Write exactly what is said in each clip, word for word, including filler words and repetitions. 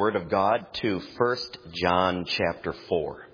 Word of God to First John chapter four.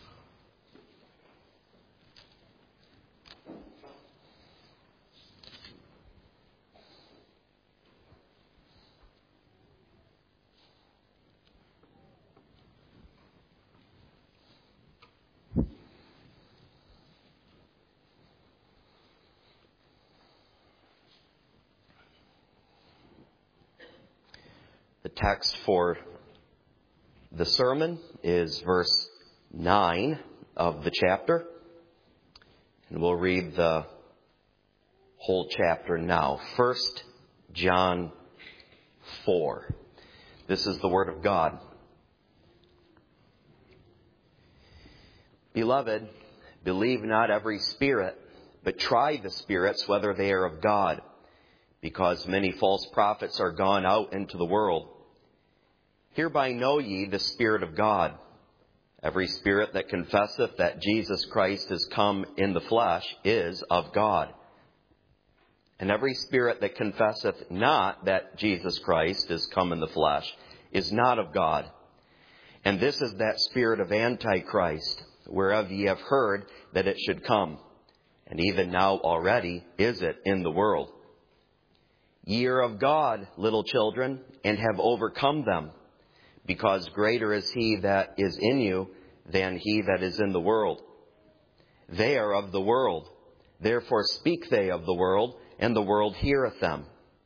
The text for the sermon is verse nine of the chapter. And we'll read the whole chapter now. First John four. This is the Word of God. Beloved, believe not every spirit, but try the spirits whether they are of God, because many false prophets are gone out into the world. Hereby know ye the Spirit of God. Every spirit that confesseth that Jesus Christ is come in the flesh is of God. And every spirit that confesseth not that Jesus Christ is come in the flesh is not of God. And this is that spirit of Antichrist, whereof ye have heard that it should come. And even now already is it in the world. Ye are of God, little children, and have overcome them, because greater is he that is in you than he that is in the world. They are of the world, therefore speak they of the world, and the world heareth them.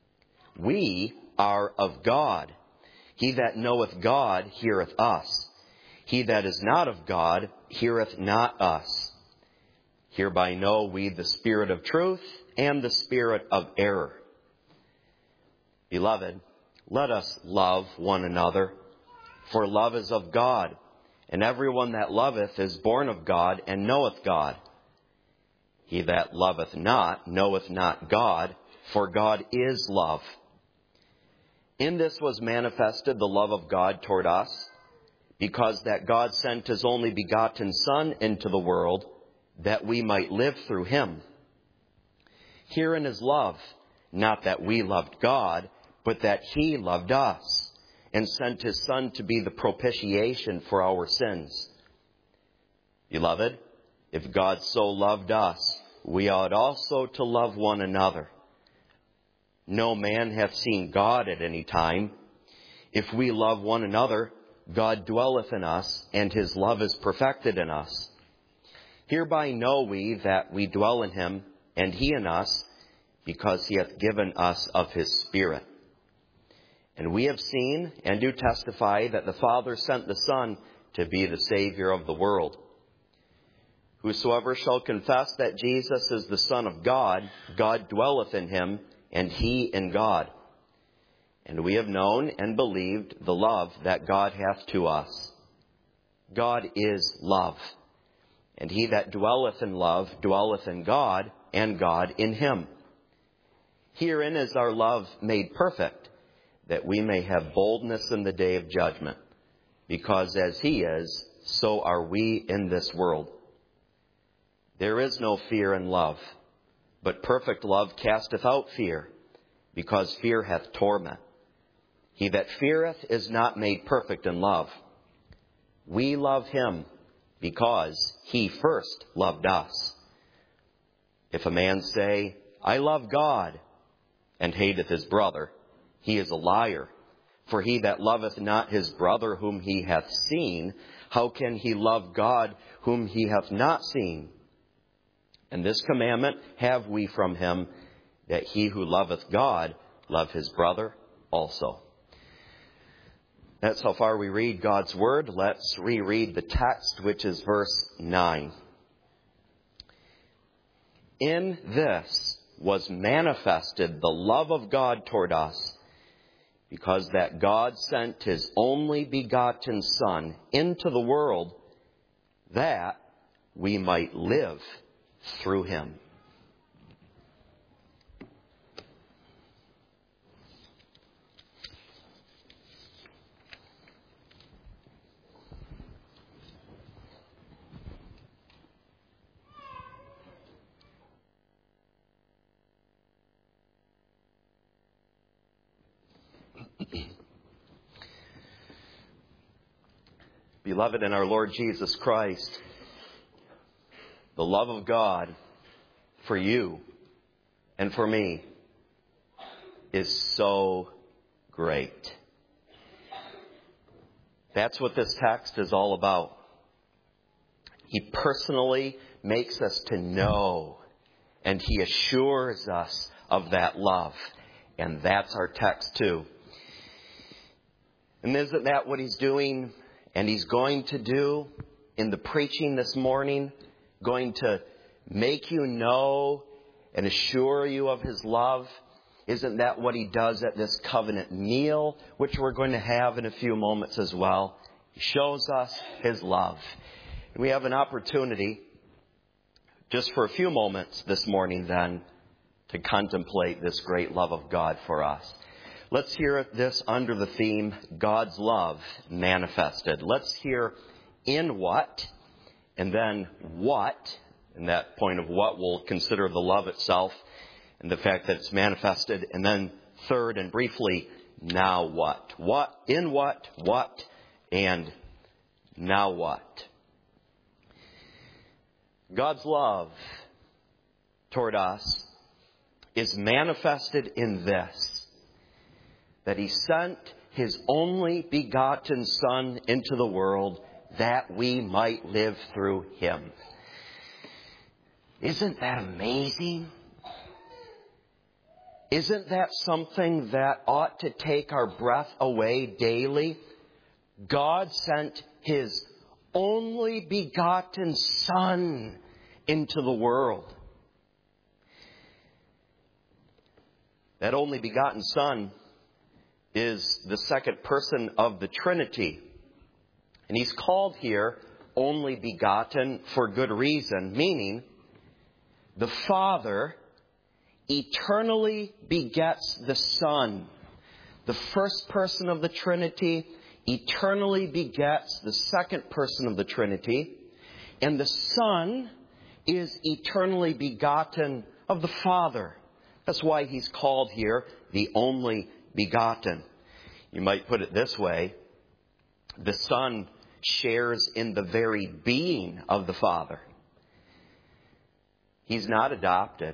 We are of God. He that knoweth God heareth us. He that is not of God heareth not us. Hereby know we the spirit of truth and the spirit of error. Beloved, let us love one another, for love is of God, and everyone that loveth is born of God and knoweth God. He that loveth not knoweth not God, for God is love. In this was manifested the love of God toward us, because that God sent his only begotten Son into the world, that we might live through him. Herein is love, not that we loved God, but that he loved us, and sent his Son to be the propitiation for our sins. Beloved, if God so loved us, we ought also to love one another. No man hath seen God at any time. If we love one another, God dwelleth in us, and his love is perfected in us. Hereby know we that we dwell in him, and he in us, because he hath given us of his Spirit. And we have seen and do testify that the Father sent the Son to be the Savior of the world. Whosoever shall confess that Jesus is the Son of God, God dwelleth in him, and he in God. And we have known and believed the love that God hath to us. God is love. And he that dwelleth in love dwelleth in God, and God in him. Herein is our love made perfect, that we may have boldness in the day of judgment. Because as he is, so are we in this world. There is no fear in love, but perfect love casteth out fear, because fear hath torment. He that feareth is not made perfect in love. We love him, because he first loved us. If a man say, I love God, and hateth his brother, he is a liar. For he that loveth not his brother whom he hath seen, how can he love God whom he hath not seen? And this commandment have we from him, that he who loveth God love his brother also. That's how far we read God's word. Let's reread the text, which is verse nine. In this was manifested the love of God toward us, because that God sent his only begotten Son into the world, that we might live through him. Beloved in our Lord Jesus Christ, the love of God for you and for me is so great. That's what this text is all about. He personally makes us to know, and He assures us of that love. And that's our text too. And isn't that what He's doing and He's going to do in the preaching this morning? Going to make you know and assure you of His love? Isn't that what He does at this covenant meal, which we're going to have in a few moments as well? He shows us His love. And we have an opportunity, just for a few moments this morning then, to contemplate this great love of God for us. Let's hear this under the theme, God's love manifested. Let's hear in what, and then what, and that point of what we'll consider the love itself and the fact that it's manifested. And then third and briefly, now what? What, in what, what, and now what? God's love toward us is manifested in this, that He sent His only begotten Son into the world that we might live through Him. Isn't that amazing? Isn't that something that ought to take our breath away daily? God sent His only begotten Son into the world. That only begotten Son is the second person of the Trinity. And He's called here only begotten for good reason, meaning the Father eternally begets the Son. The first person of the Trinity eternally begets the second person of the Trinity. And the Son is eternally begotten of the Father. That's why He's called here the only begotten. You might put it this way. The Son shares in the very being of the Father. He's not adopted.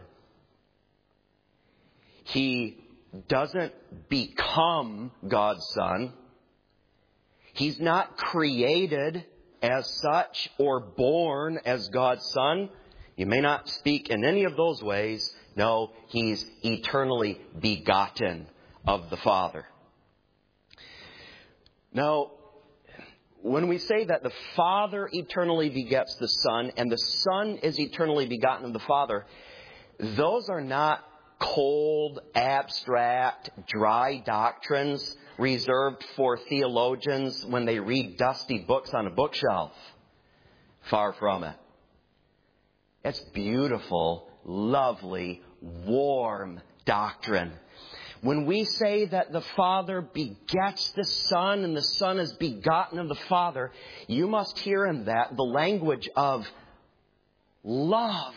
He doesn't become God's Son. He's not created as such or born as God's Son. You may not speak in any of those ways. No, He's eternally begotten of the Father. Now, when we say that the Father eternally begets the Son and the Son is eternally begotten of the Father, those are not cold, abstract, dry doctrines reserved for theologians when they read dusty books on a bookshelf. Far from it. It's beautiful, lovely, warm doctrine. When we say that the Father begets the Son and the Son is begotten of the Father, you must hear in that the language of love.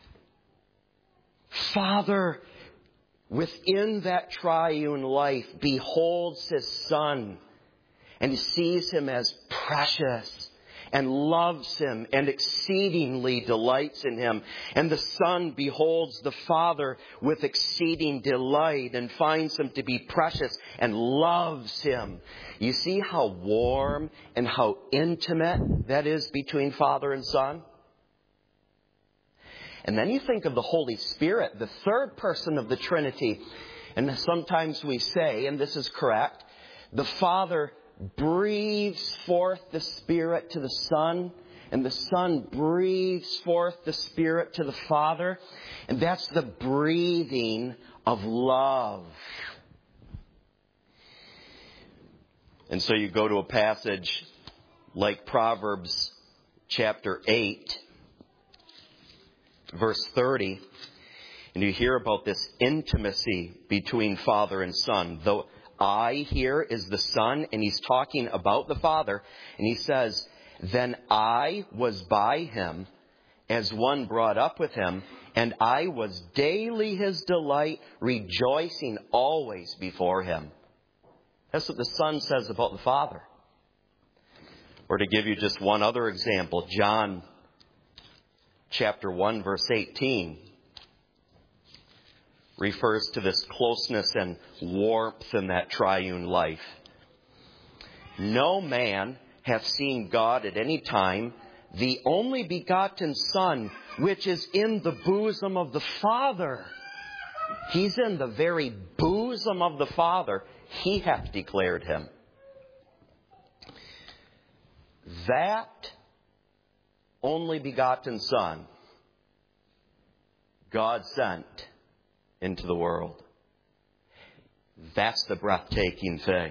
Father, within that triune life, beholds His Son and sees Him as precious and loves Him and exceedingly delights in Him. And the Son beholds the Father with exceeding delight and finds Him to be precious and loves Him. You see how warm and how intimate that is between Father and Son? And then you think of the Holy Spirit, the third person of the Trinity. And sometimes we say, and this is correct, the Father breathes forth the Spirit to the Son, and the Son breathes forth the Spirit to the Father. And that's the breathing of love. And so you go to a passage like Proverbs chapter eight, verse thirty, and you hear about this intimacy between Father and Son. The I here is the Son, and He's talking about the Father, and He says, "Then I was by Him as one brought up with Him, and I was daily His delight, rejoicing always before Him." That's what the Son says about the Father. Or to give you just one other example, John chapter one, verse eighteen refers to this closeness and warmth in that triune life. No man hath seen God at any time. The only begotten Son, which is in the bosom of the Father. He's in the very bosom of the Father. He hath declared him. That only begotten Son, God sent into the world. That's the breathtaking thing.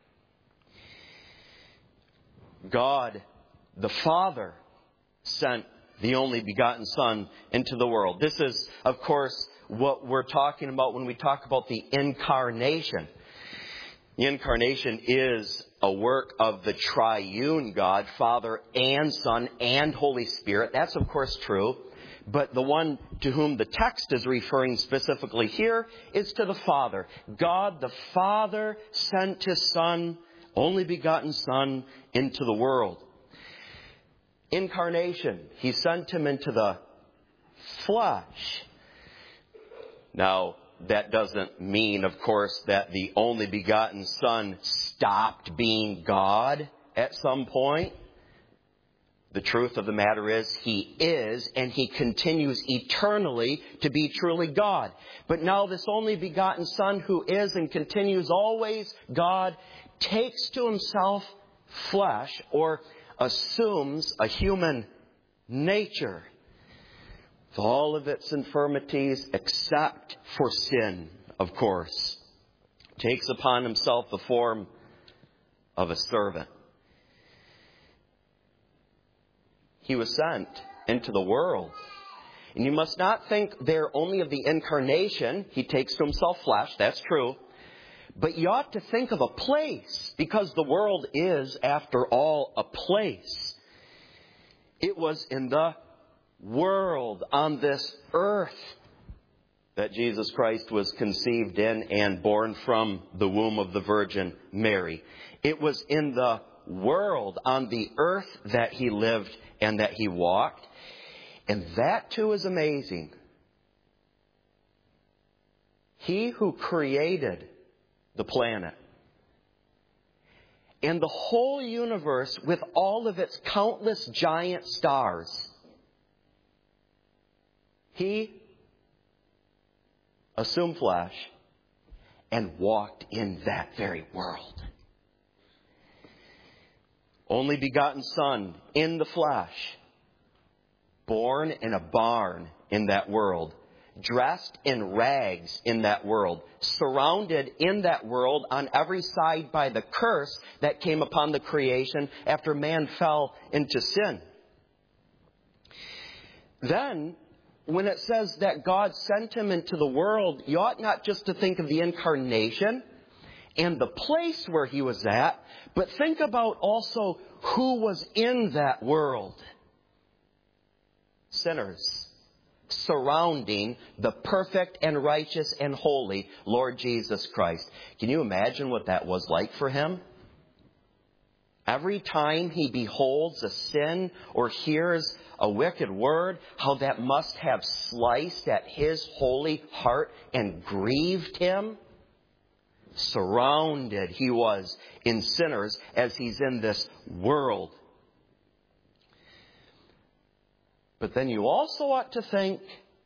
God, the Father, sent the only begotten Son into the world. This is, of course, what we're talking about when we talk about the incarnation. The incarnation is a work of the triune God, Father and Son and Holy Spirit. That's, of course, true. But the one to whom the text is referring specifically here is to the Father. God, the Father, sent His Son, only begotten Son, into the world. Incarnation. He sent Him into the flesh. Now, that doesn't mean, of course, that the only begotten Son stopped being God at some point. The truth of the matter is, He is, and He continues eternally to be truly God. But now this only begotten Son, who is and continues always God, takes to Himself flesh, or assumes a human nature, with all of its infirmities, except for sin, of course. Takes upon Himself the form of a servant. He was sent into the world. And you must not think there only of the incarnation. He takes to Himself flesh, that's true. But you ought to think of a place, because the world is, after all, a place. It was in the world, on this earth, that Jesus Christ was conceived in and born from the womb of the Virgin Mary. It was in the world, on the earth, that He lived and that He walked. And that too is amazing. He who created the planet and the whole universe with all of its countless giant stars, He assumed flesh and walked in that very world. Only begotten Son in the flesh, born in a barn in that world, dressed in rags in that world, surrounded in that world on every side by the curse that came upon the creation after man fell into sin. Then, when it says that God sent Him into the world, you ought not just to think of the incarnation and the place where He was at, but think about also who was in that world. Sinners, surrounding the perfect and righteous and holy Lord Jesus Christ. Can you imagine what that was like for Him? Every time He beholds a sin or hears a wicked word, how that must have sliced at His holy heart and grieved Him. Surrounded He was in sinners as He's in this world. But then you also ought to think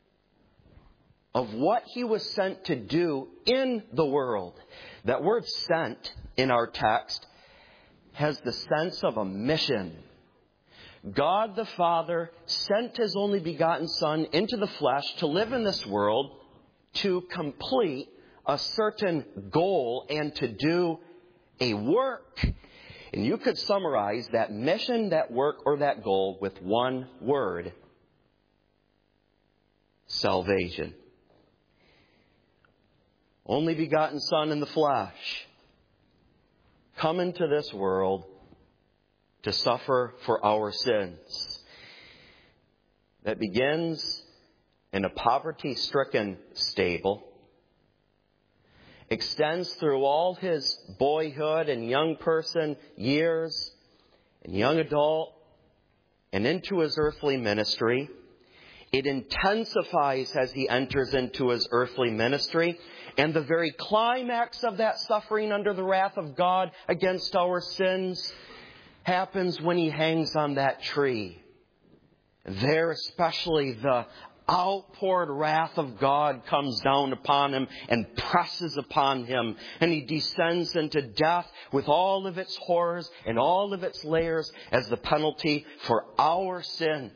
of what He was sent to do in the world. That word sent in our text has the sense of a mission. God the Father sent His only begotten Son into the flesh to live in this world to complete a certain goal and to do a work. And you could summarize that mission, that work, or that goal with one word: salvation. Only begotten Son in the flesh, come into this world to suffer for our sins. That begins in a poverty-stricken stable, extends through all His boyhood and young person years and young adult and into his earthly ministry. It intensifies as he enters into his earthly ministry. And the very climax of that suffering under the wrath of God against our sins happens when he hangs on that tree. There especially the outpoured wrath of God comes down upon him and presses upon him. And he descends into death with all of its horrors and all of its layers as the penalty for our sins.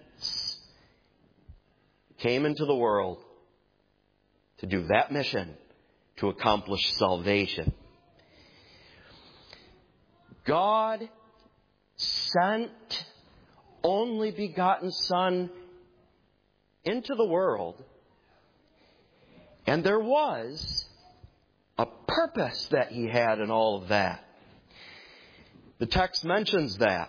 Came into the world to do that mission, to accomplish salvation. God sent only begotten Son into the world, and there was a purpose that he had in all of that. The text mentions that.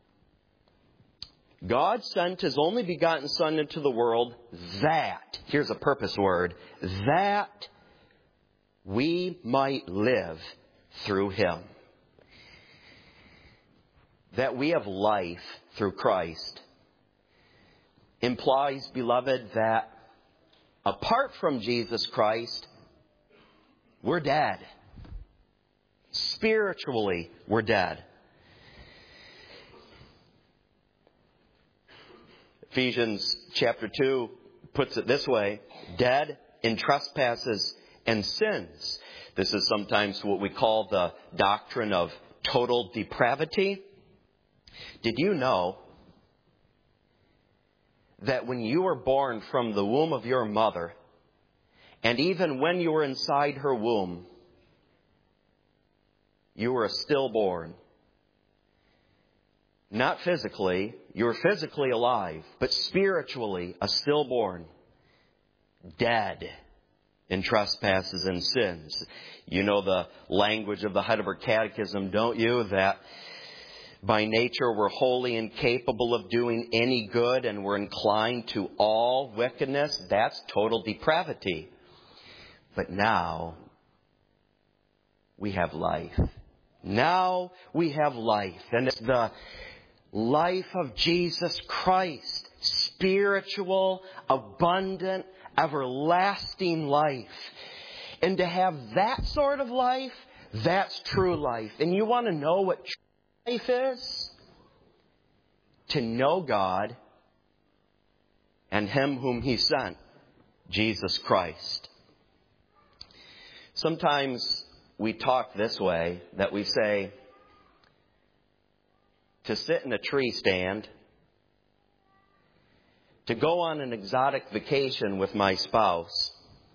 God sent his only begotten Son into the world that, here's a purpose word, that we might live through him. That we have life through Christ implies, beloved, that apart from Jesus Christ, we're dead. Spiritually, we're dead. Ephesians chapter two puts it this way, dead in trespasses and sins. This is sometimes what we call the doctrine of total depravity. Did you know that when you were born from the womb of your mother, and even when you were inside her womb, you were a stillborn? Not physically, you were physically alive, but spiritually a stillborn, dead in trespasses and sins. You know the language of the Heidelberg Catechism, don't you? That by nature we're wholly incapable of doing any good and we're inclined to all wickedness. That's total depravity. But now we have life. Now we have life. And it's the life of Jesus Christ. Spiritual, abundant, everlasting life. And to have that sort of life, that's true life. And you want to know what true life is? To know God and Him whom He sent, Jesus Christ. Sometimes we talk this way, that we say, to sit in a tree stand, to go on an exotic vacation with my spouse,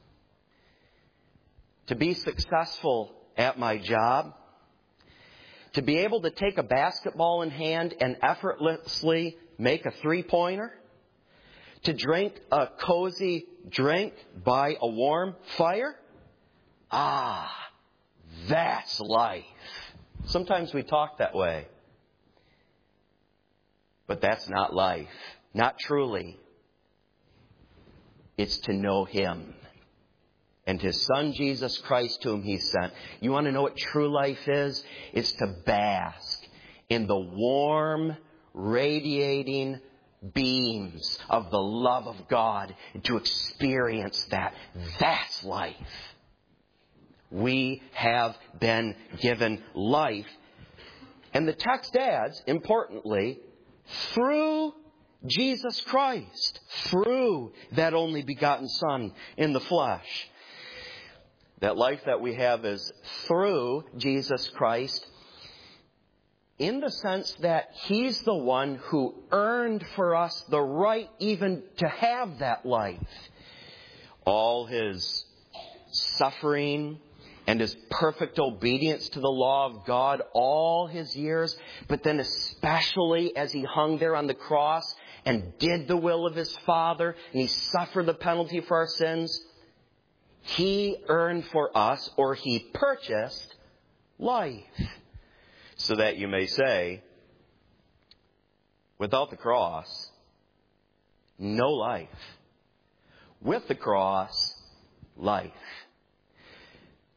to be successful at my job, to be able to take a basketball in hand and effortlessly make a three-pointer, to drink a cozy drink by a warm fire. Ah, that's life. Sometimes we talk that way. But that's not life. Not truly. It's to know Him and His Son, Jesus Christ, whom He sent. You want to know what true life is? It's to bask in the warm, radiating beams of the love of God and to experience that. That's life. We have been given life. And the text adds, importantly, through Jesus Christ, through that only begotten Son in the flesh. That life that we have is through Jesus Christ in the sense that He's the one who earned for us the right even to have that life. All His suffering and His perfect obedience to the law of God all His years, but then especially as He hung there on the cross and did the will of His Father, and He suffered the penalty for our sins, He earned for us, or He purchased, life. So that you may say, without the cross, no life. With the cross, life.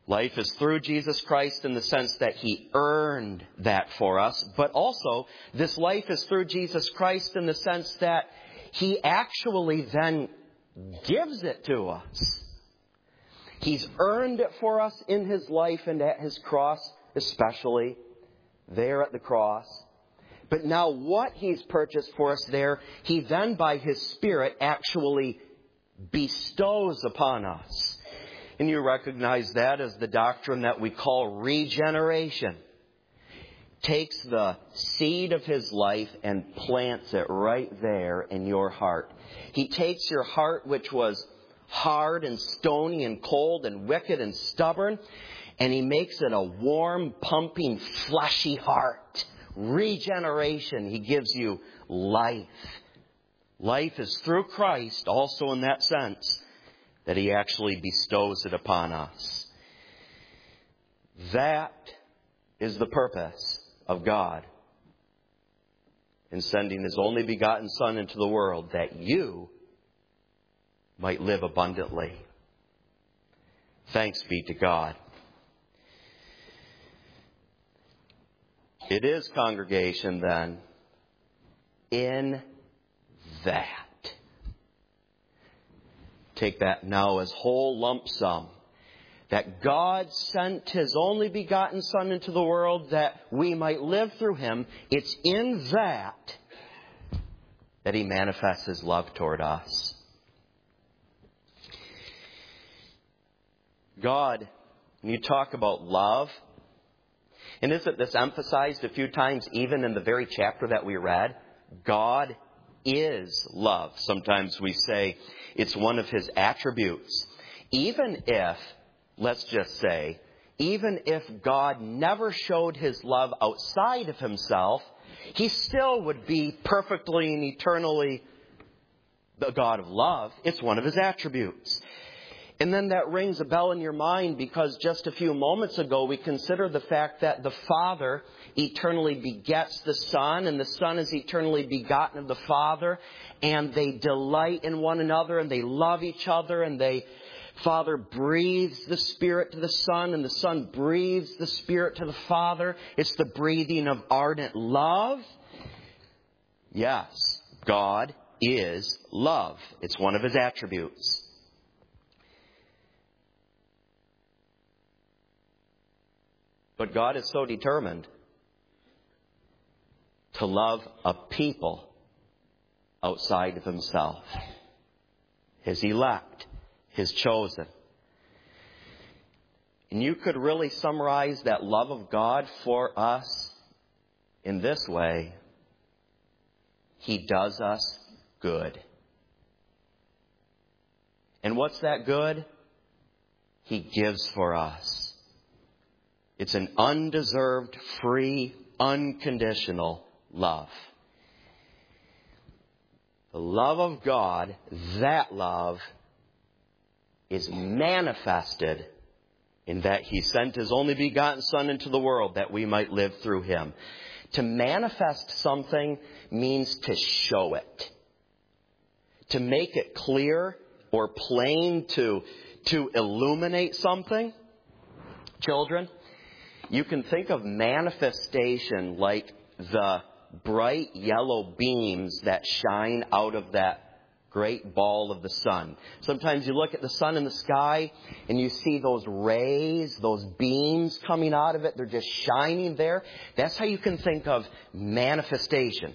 Life is through Jesus Christ in the sense that He earned that for us. But also, this life is through Jesus Christ in the sense that He actually then gives it to us. He's earned it for us in His life and at His cross, especially there at the cross. But now what He's purchased for us there, He then by His Spirit actually bestows upon us. And you recognize that as the doctrine that we call regeneration. Takes the seed of His life and plants it right there in your heart. He takes your heart, which was hard and stony and cold and wicked and stubborn, and He makes it a warm, pumping, fleshy heart. Regeneration. He gives you life. Life is through Christ, also in that sense, that He actually bestows it upon us. That is the purpose of God in sending His only begotten Son into the world, that you might live abundantly. Thanks be to God. It is, congregation, then, in that. Take that now as whole lump sum. That God sent His only begotten Son into the world that we might live through Him. It's in that that He manifests His love toward us. God, when you talk about love, and isn't this emphasized a few times even in the very chapter that we read? God is love. Sometimes we say it's one of His attributes. Even if, let's just say, even if God never showed His love outside of Himself, He still would be perfectly and eternally the God of love. It's one of His attributes. And then that rings a bell in your mind because just a few moments ago we considered the fact that the Father eternally begets the Son, and the Son is eternally begotten of the Father, and they delight in one another, and they love each other, and they, Father breathes the Spirit to the Son, and the Son breathes the Spirit to the Father. It's the breathing of ardent love. Yes, God is love. It's one of His attributes. But God is so determined to love a people outside of Himself. His elect, His chosen. And you could really summarize that love of God for us in this way. He does us good. And what's that good? He gives for us. It's an undeserved, free, unconditional love. The love of God, that love, is manifested in that He sent His only begotten Son into the world that we might live through Him. To manifest something means to show it. To make it clear or plain, to, to illuminate something. Children, you can think of manifestation like the bright yellow beams that shine out of that great ball of the sun. Sometimes you look at the sun in the sky and you see those rays, those beams coming out of it. They're just shining there. That's how you can think of manifestation.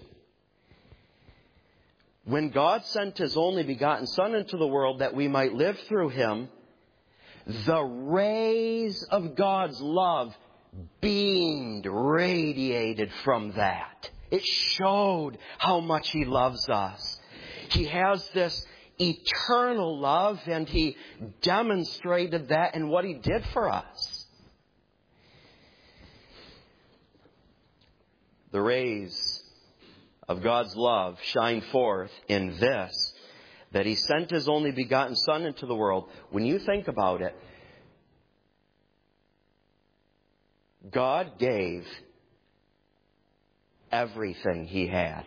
When God sent His only begotten Son into the world that we might live through Him, the rays of God's love beamed, radiated from that. It showed how much He loves us. He has this eternal love, and He demonstrated that in what He did for us. The rays of God's love shine forth in this, that He sent His only begotten Son into the world. When you think about it, God gave everything He had.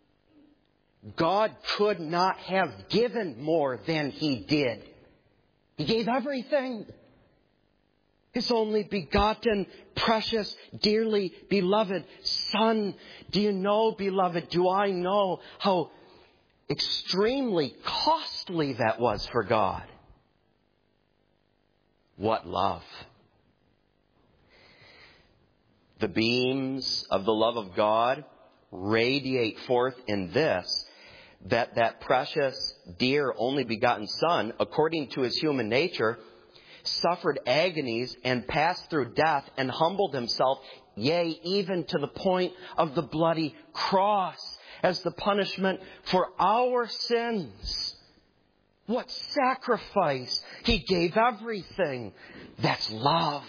God could not have given more than He did. He gave everything. His only begotten, precious, dearly beloved Son. Do you know, beloved, do I know how extremely costly that was for God? What love. The beams of the love of God radiate forth in this, that that precious, dear, only begotten Son, according to his human nature, suffered agonies and passed through death and humbled himself, yea, even to the point of the bloody cross as the punishment for our sins. What sacrifice! He gave everything. That's love.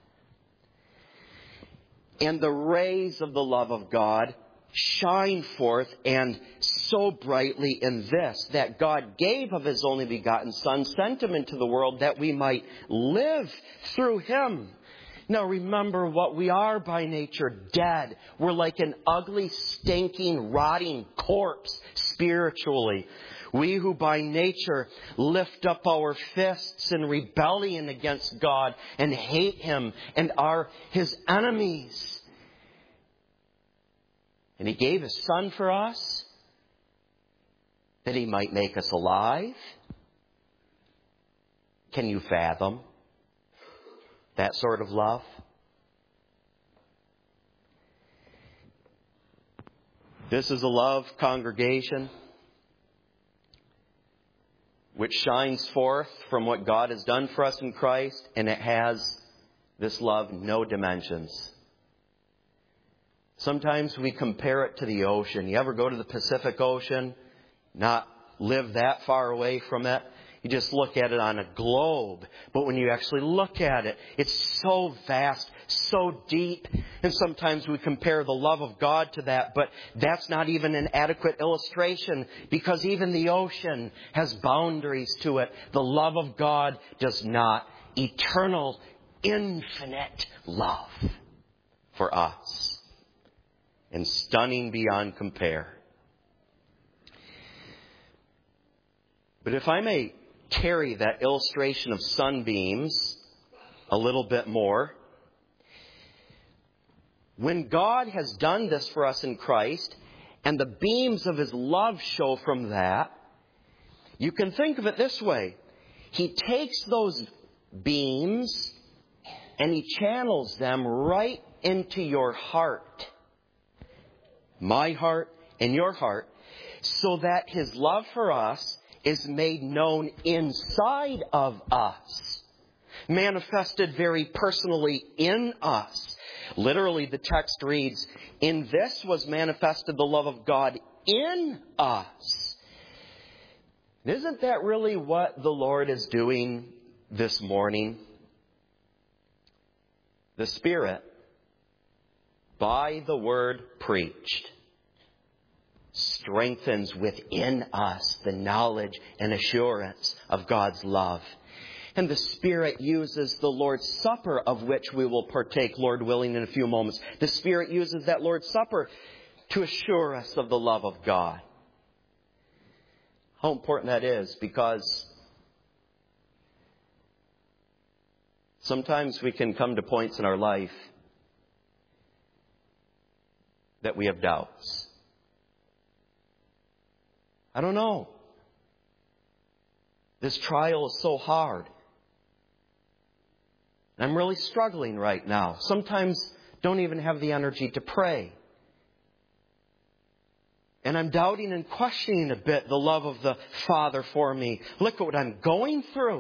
And the rays of the love of God shine forth, and so brightly, in this, that God gave of his only begotten Son, sent him into the world that we might live through him. Now remember what we are by nature, dead. We're like an ugly, stinking, rotting corpse spiritually. We who by nature lift up our fists in rebellion against God and hate him and are his enemies. And he gave his Son for us, that he might make us alive. Can you fathom that sort of love? This is a love, congregation, which shines forth from what God has done for us in Christ, and it has, this love, no dimensions. Sometimes we compare it to the ocean. You ever go to the Pacific Ocean? Not live that far away from it. You just look at it on a globe. But when you actually look at it, it's so vast, so deep. And sometimes we compare the love of God to that. But that's not even an adequate illustration, because even the ocean has boundaries to it. The love of God does not. Eternal, infinite love for us. And stunning beyond compare. But if I may carry that illustration of sunbeams a little bit more, when God has done this for us in Christ, and the beams of his love show from that, you can think of it this way. He takes those beams and he channels them right into your heart. My heart and your heart, so that his love for us is made known inside of us, manifested very personally in us. Literally, the text reads, "In this was manifested the love of God in us." Isn't that really what the Lord is doing this morning? The Spirit, by the word preached, strengthens within us the knowledge and assurance of God's love. And the Spirit uses the Lord's Supper, of which we will partake, Lord willing, in a few moments. The Spirit uses that Lord's Supper to assure us of the love of God. How important that is, because sometimes we can come to points in our life that we have doubts. I don't know. This trial is so hard. I'm really struggling right now. Sometimes don't even have the energy to pray. And I'm doubting and questioning a bit the love of the Father for me. Look at what I'm going through.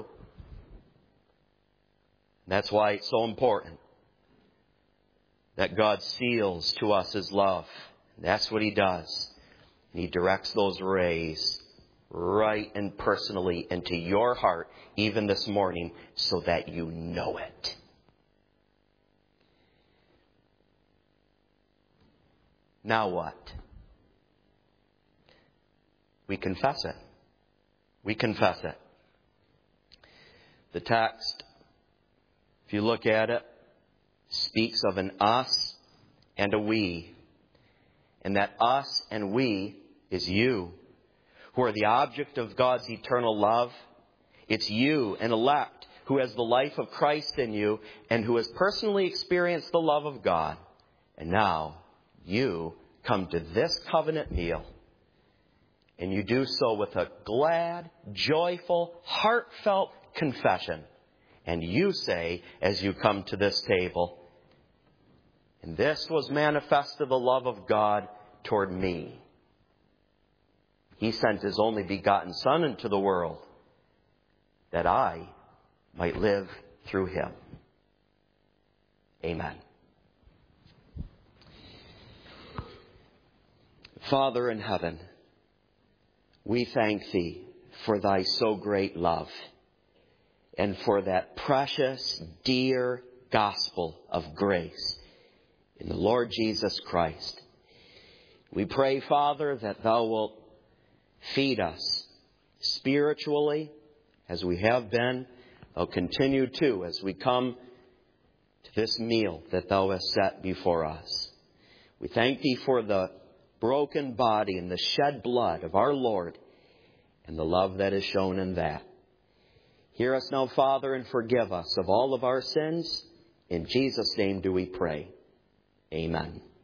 That's why it's so important that God seals to us his love. That's what he does. And he directs those rays right and personally into your heart, even this morning, so that you know it. Now what? We confess it. We confess it. The text, if you look at it, speaks of an us and a we. And that us and we is you, who are the object of God's eternal love. It's you, an elect, who has the life of Christ in you and who has personally experienced the love of God. And now you come to this covenant meal. And you do so with a glad, joyful, heartfelt confession. And you say, as you come to this table, and this was manifested the love of God toward me. He sent His only begotten Son into the world that I might live through Him. Amen. Father in heaven, we thank Thee for Thy so great love and for that precious, dear gospel of grace in the Lord Jesus Christ. We pray, Father, that Thou wilt feed us spiritually as we have been. Thou continue to as we come to this meal that Thou hast set before us. We thank Thee for the broken body and the shed blood of our Lord and the love that is shown in that. Hear us now, Father, and forgive us of all of our sins. In Jesus' name do we pray. Amen.